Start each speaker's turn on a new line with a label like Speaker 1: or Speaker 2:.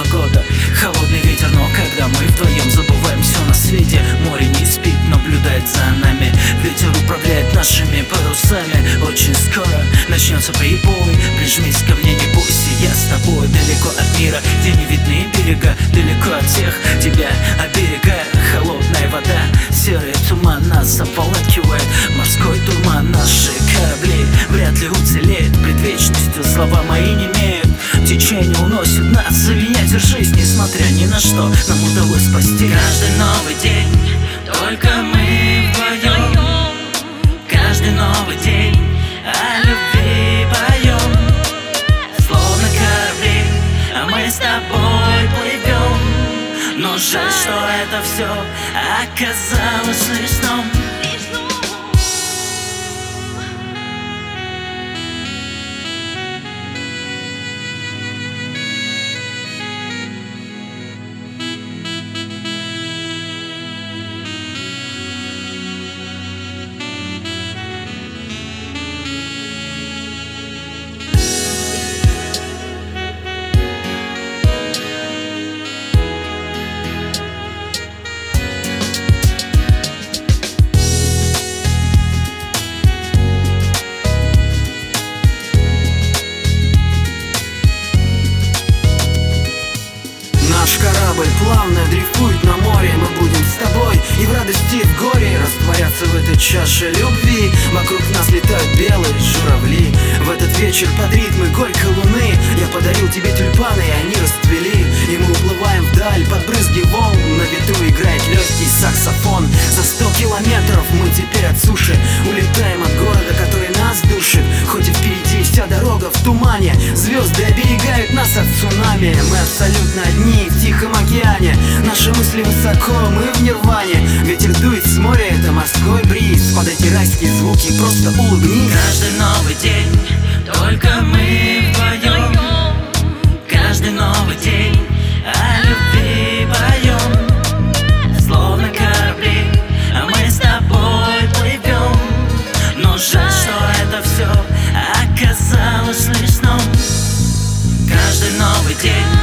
Speaker 1: погода, холодный ветер, но когда мы вдвоем забываем все на свете. Море не спит, наблюдает за нами, ветер управляет нашими парусами. Очень скоро начнется прибой, прижмись ко мне, не бойся, я с тобой. Далеко от мира, где не видны берега, далеко от всех тебя оберегая. Холодная вода, серый туман нас ополакивает, морской туман наши корабли вряд ли уцелеет. Пред вечностью слова мои не имеют, течение уносит нас, за меня держись, несмотря ни на что, нам удалось спасти. Каждый новый день, только мы вдвоем, каждый новый день о любви поем, словно корабли, а мы с тобой плывем. Но жаль, что это все оказалось лишь сном.
Speaker 2: Наш корабль плавно дрейфует на море. Мы будем с тобой и в радости, и в горе растворяться в этой чаше любви. Вокруг нас летают белые журавли. В этот вечер под ритмы горькой луны я подарил тебе тюльпаны, и они расцвели. И мы уплываем вдаль под брызги волн. На ветру играет легкий саксофон. За 100 километров мы теперь от суши улетаем от города, который нас душит. Хоть и впереди вся дорога в тумане, звезды оберегают нас от цунами. Мы абсолютно одни в тихом океане, наши мысли высоко, мы в нирване. Ветер дует с моря, это морской бриз. Под эти райские звуки просто улыбнись.
Speaker 1: Каждый новый день, только мы вдвоем, каждый новый день о любви поем, словно корабли, а мы с тобой плывем. Но жаль, что это все оказалось лишь сном. Каждый новый день,